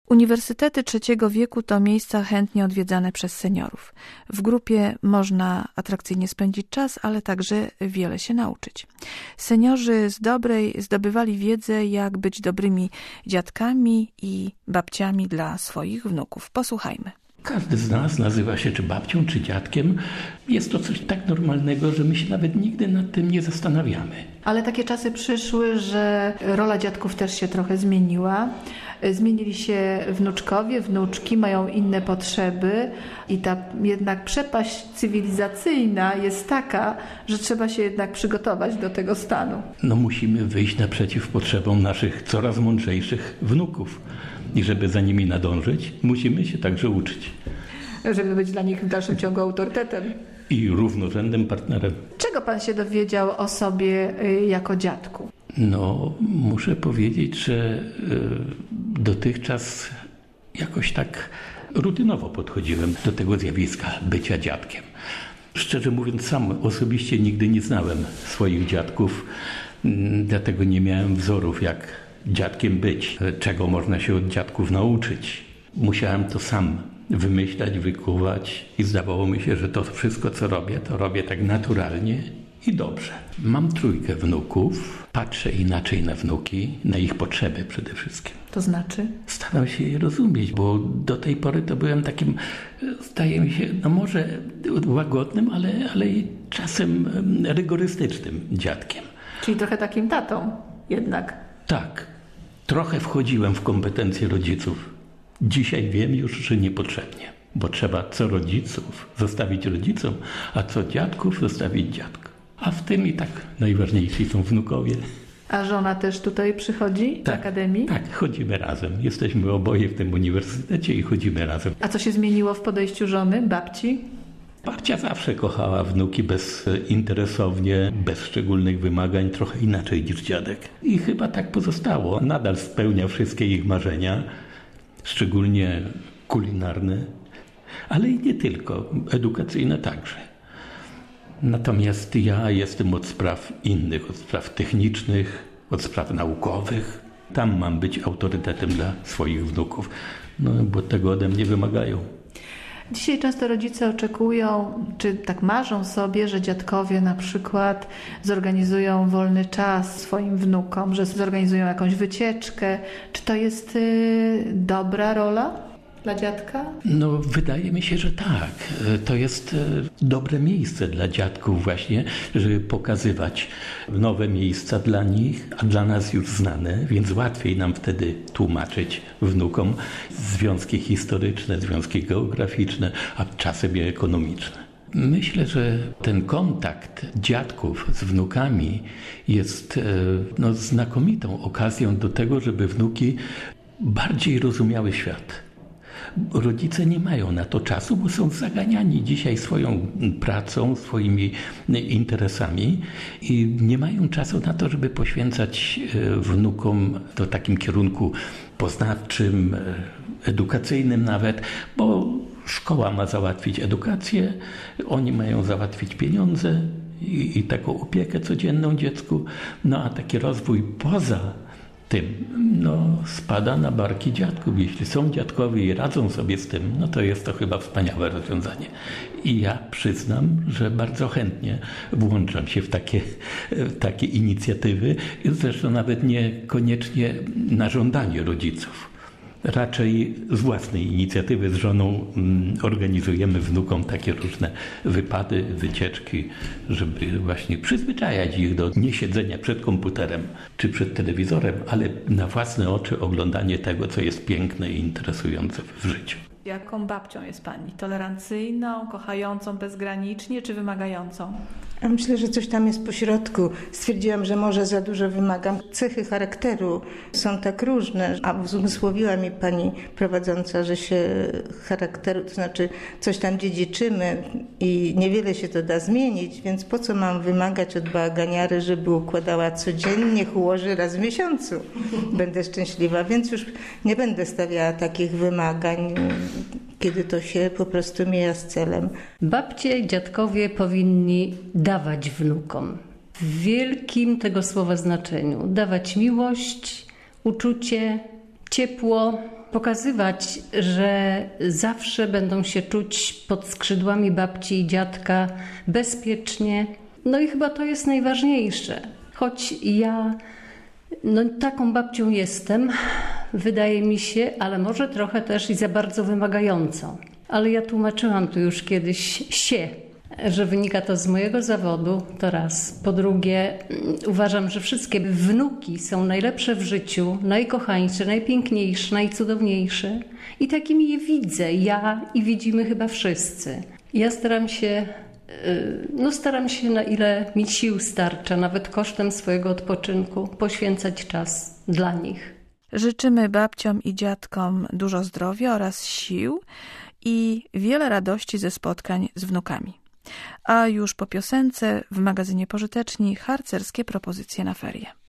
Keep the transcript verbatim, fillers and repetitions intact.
Uniwersytety trzeciego wieku to miejsca chętnie odwiedzane przez seniorów. W grupie można atrakcyjnie spędzić czas, ale także wiele się nauczyć. Seniorzy z dobrej zdobywali wiedzę, jak być dobrymi dziadkami i babciami dla swoich wnuków. Posłuchajmy. Każdy z nas nazywa się czy babcią, czy dziadkiem. Jest to coś tak normalnego, że my się nawet nigdy nad tym nie zastanawiamy. Ale takie czasy przyszły, że rola dziadków też się trochę zmieniła. Zmienili się wnuczkowie, wnuczki, mają inne potrzeby i ta jednak przepaść cywilizacyjna jest taka, że trzeba się jednak przygotować do tego stanu. No musimy wyjść naprzeciw potrzebom naszych coraz mądrzejszych wnuków. I żeby za nimi nadążyć, musimy się także uczyć. Żeby być dla nich w dalszym ciągu autorytetem. I równorzędnym partnerem. Czego pan się dowiedział o sobie jako dziadku? No, muszę powiedzieć, że y, dotychczas jakoś tak rutynowo podchodziłem do tego zjawiska bycia dziadkiem. Szczerze mówiąc, sam osobiście nigdy nie znałem swoich dziadków, y, dlatego nie miałem wzorów, jak dziadkiem być, czego można się od dziadków nauczyć. Musiałem to sam wymyślać, wykuwać i zdawało mi się, że to wszystko, co robię, to robię tak naturalnie i dobrze. Mam trójkę wnuków, patrzę inaczej na wnuki, na ich potrzeby przede wszystkim. To znaczy? Staram się je rozumieć, bo do tej pory to byłem takim, zdaje mi się, no może łagodnym, ale, ale i czasem rygorystycznym dziadkiem. Czyli trochę takim tatą jednak. Tak, trochę wchodziłem w kompetencje rodziców. Dzisiaj wiem już, że niepotrzebnie, bo trzeba co rodziców zostawić rodzicom, a co dziadków zostawić dziadkom. A w tym i tak najważniejsi są wnukowie. A żona też tutaj przychodzi tak, do akademii? Tak, chodzimy razem. Jesteśmy oboje w tym uniwersytecie i chodzimy razem. A co się zmieniło w podejściu żony, babci? Babcia zawsze kochała wnuki bezinteresownie, bez szczególnych wymagań, trochę inaczej niż dziadek. I chyba tak pozostało. Nadal spełnia wszystkie ich marzenia, szczególnie kulinarne, ale i nie tylko, edukacyjne także. Natomiast ja jestem od spraw innych, od spraw technicznych, od spraw naukowych. Tam mam być autorytetem dla swoich wnuków, no bo tego ode mnie wymagają. Dzisiaj często rodzice oczekują, czy tak marzą sobie, że dziadkowie na przykład zorganizują wolny czas swoim wnukom, że zorganizują jakąś wycieczkę. Czy to jest y, dobra rola dla dziadka? No, wydaje mi się, że tak. To jest dobre miejsce dla dziadków właśnie, żeby pokazywać nowe miejsca dla nich, a dla nas już znane, więc łatwiej nam wtedy tłumaczyć wnukom związki historyczne, związki geograficzne, a czasem i ekonomiczne. Myślę, że ten kontakt dziadków z wnukami jest no, znakomitą okazją do tego, żeby wnuki bardziej rozumiały świat. Rodzice nie mają na to czasu, bo są zaganiani dzisiaj swoją pracą, swoimi interesami i nie mają czasu na to, żeby poświęcać wnukom w takim kierunku poznawczym, edukacyjnym nawet, bo szkoła ma załatwić edukację, oni mają załatwić pieniądze i, i taką opiekę codzienną dziecku, no a taki rozwój poza tym no, spada na barki dziadków. Jeśli są dziadkowie i radzą sobie z tym, no to jest to chyba wspaniałe rozwiązanie. I ja przyznam, że bardzo chętnie włączam się w takie, w takie inicjatywy, zresztą nawet niekoniecznie na żądanie rodziców. Raczej z własnej inicjatywy z żoną organizujemy wnukom takie różne wypady, wycieczki, żeby właśnie przyzwyczajać ich do niesiedzenia przed komputerem czy przed telewizorem, ale na własne oczy oglądanie tego, co jest piękne i interesujące w życiu. Jaką babcią jest pani? Tolerancyjną, kochającą bezgranicznie czy wymagającą? Ja myślę, że coś tam jest pośrodku. Stwierdziłam, że może za dużo wymagam. Cechy charakteru są tak różne, a uzmysłowiła mi pani prowadząca, że się charakteru, to znaczy coś tam dziedziczymy i niewiele się to da zmienić, więc po co mam wymagać od bałaganiary, żeby układała codziennie, niech ułoży raz w miesiącu. Będę szczęśliwa, więc już nie będę stawiała takich wymagań, kiedy to się po prostu mija z celem. Babcie i dziadkowie powinni dawać wnukom w wielkim tego słowa znaczeniu. Dawać miłość, uczucie, ciepło, pokazywać, że zawsze będą się czuć pod skrzydłami babci i dziadka bezpiecznie. No i chyba to jest najważniejsze. Choć ja no, taką babcią jestem, wydaje mi się, ale może trochę też i za bardzo wymagającą. Ale ja tłumaczyłam tu już kiedyś się, że wynika to z mojego zawodu, to raz. Po drugie, uważam, że wszystkie wnuki są najlepsze w życiu, najkochańsze, najpiękniejsze, najcudowniejsze. I takimi je widzę ja i widzimy chyba wszyscy. Ja staram się, no staram się na ile mi sił starcza, nawet kosztem swojego odpoczynku, poświęcać czas dla nich. Życzymy babciom i dziadkom dużo zdrowia oraz sił i wiele radości ze spotkań z wnukami. A już po piosence w magazynie Pożyteczni harcerskie propozycje na ferie.